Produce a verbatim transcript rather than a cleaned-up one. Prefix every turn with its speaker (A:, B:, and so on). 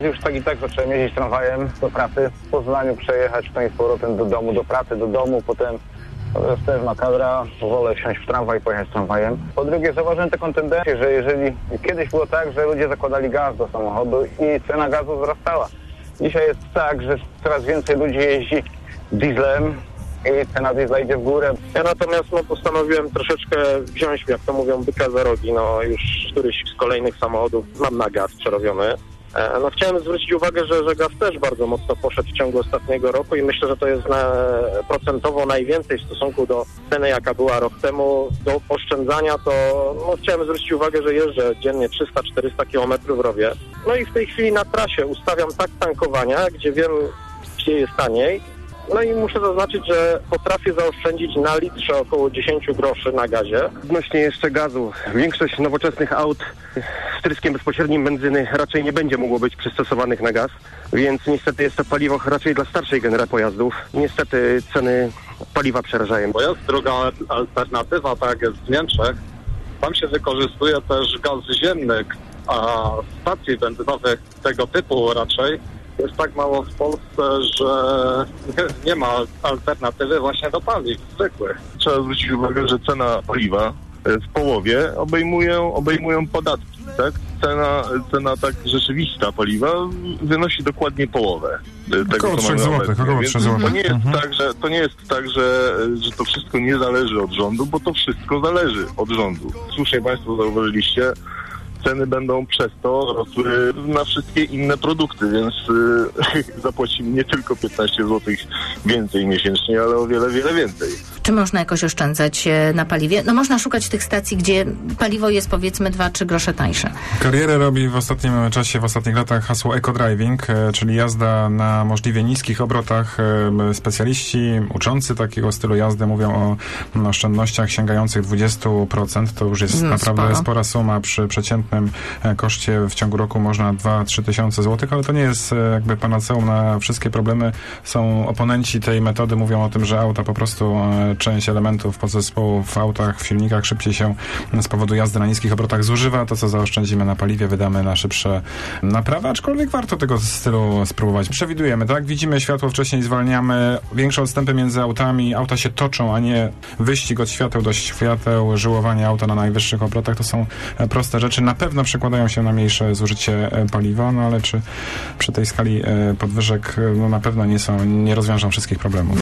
A: Już tak i tak zacząłem jeździć tramwajem do pracy, w Poznaniu przejechać, no i z powrotem do domu, do pracy, do domu, potem też makabra, wolę wsiąść w tramwaj i pojechać tramwajem. Po drugie, zauważyłem taką tendencję, że jeżeli kiedyś było tak, że ludzie zakładali gaz do samochodu i cena gazu wzrastała. Dzisiaj jest tak, że coraz więcej ludzi jeździ dieslem i cena diesla idzie w górę.
B: Ja natomiast no, postanowiłem troszeczkę wziąć, jak to mówią, byka za rogi. No już któryś z kolejnych samochodów mam na gaz przerobiony. No chciałem zwrócić uwagę, że, że gaz też bardzo mocno poszedł w ciągu ostatniego roku i myślę, że to jest na, procentowo najwięcej w stosunku do ceny, jaka była rok temu. Do oszczędzania to no, chciałem zwrócić uwagę, że jeżdżę dziennie trzysta czterysta kilometrów robię. No i w tej chwili na trasie ustawiam tak tankowania, gdzie wiem, gdzie jest taniej. No i muszę zaznaczyć, że potrafię zaoszczędzić na litrze około dziesięć groszy na gazie.
C: Odnośnie jeszcze gazu, większość nowoczesnych aut z wtryskiem bezpośrednim benzyny raczej nie będzie mogło być przystosowanych na gaz, więc niestety jest to paliwo raczej dla starszej generacji pojazdów. Niestety ceny paliwa przerażają.
D: Bo jest druga alternatywa, tak jak jest w Niemczech. Tam się wykorzystuje też gaz ziemny, a stacji benzynowych tego typu raczej jest tak mało w Polsce, że nie ma alternatywy właśnie do paliw zwykłych.
E: Trzeba zwrócić uwagę, że cena paliwa w połowie obejmują, obejmują podatki, tak? Cena, cena tak rzeczywista paliwa wynosi dokładnie połowę tego,
F: około
E: co mamy
F: złotych, około trzech złotych.
E: To nie jest
F: mhm.
E: tak, że to nie jest tak, że, że to wszystko nie zależy od rządu, bo to wszystko zależy od rządu. Słusznie Państwo zauważyliście, ceny będą przez to rosły na wszystkie inne produkty, więc y, zapłacimy nie tylko piętnaście złotych więcej miesięcznie, ale o wiele, wiele więcej.
G: Czy można jakoś oszczędzać na paliwie? No można szukać tych stacji, gdzie paliwo jest powiedzmy dwa trzy grosze tańsze.
F: Karierę robi w ostatnim czasie, w ostatnich latach hasło eco-driving, czyli jazda na możliwie niskich obrotach. Specjaliści uczący takiego stylu jazdy mówią o oszczędnościach sięgających dwadzieścia procent. To już jest no, naprawdę sporo. spora suma przy przeciętnym koszcie w ciągu roku można dwa trzy tysiące złotych, ale to nie jest jakby panaceum na wszystkie problemy. Są oponenci tej metody, mówią o tym, że auta po prostu część elementów podzespołu w autach, w silnikach szybciej się z powodu jazdy na niskich obrotach zużywa. To, co zaoszczędzimy na paliwie, wydamy na szybsze naprawy, aczkolwiek warto tego stylu spróbować. Przewidujemy, tak? Widzimy światło, wcześniej zwalniamy, większe odstępy między autami, auta się toczą, a nie wyścig od świateł do świateł, żyłowanie auta na najwyższych obrotach. To są proste rzeczy. Na pewno przekładają się na mniejsze zużycie paliwa, no ale czy przy tej skali podwyżek no na pewno nie są, nie rozwiążą wszystkich problemów.